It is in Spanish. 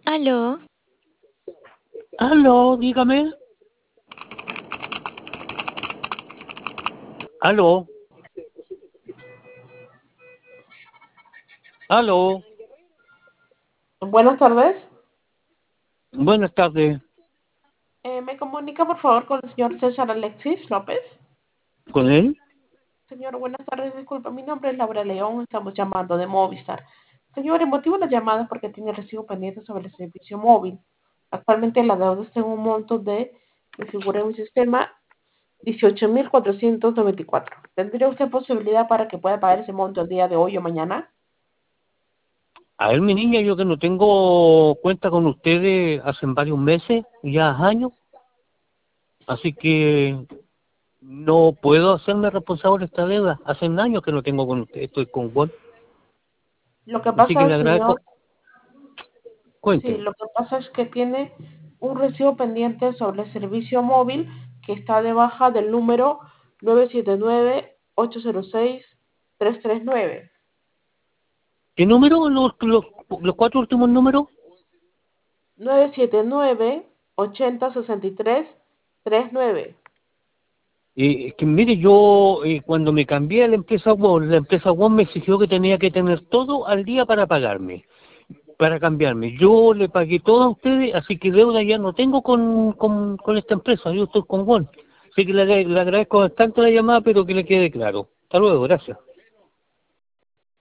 Aló, Aló, dígame. Aló, aló. Buenas tardes. Buenas tardes. ¿Me comunica por favor con el señor César Alexis López? ¿Con él? Señor, buenas tardes. Disculpa, mi nombre es Laura León. Estamos llamando de Movistar. Señor, el motivo de la llamada es porque tiene recibo pendiente sobre el servicio móvil. Actualmente la deuda está en un monto me figura en mi sistema, 18.494. ¿Tendría usted posibilidad para que pueda pagar ese monto el día de hoy o mañana? A ver, mi niña, yo que no tengo cuenta con ustedes hace varios meses, ya años, así que no puedo hacerme responsable de esta deuda. Hace años que no tengo con ustedes, estoy con Word. Lo que Así que pasa, le señor, agradezco. sí, Cuénteme. lo que pasa es que tiene un recibo pendiente sobre el servicio móvil que está de baja del número 979-806-339. ¿Qué número? Los cuatro últimos números. 979-8063-39. Es que mire, yo cuando me cambié a la empresa Word me exigió que tenía que tener todo al día para pagarme. Para cambiarme. Yo le pagué todo a ustedes, así que deuda ya no tengo con esta empresa, yo estoy con Gon. Así que le agradezco bastante la llamada, pero que le quede claro. Hasta luego, gracias.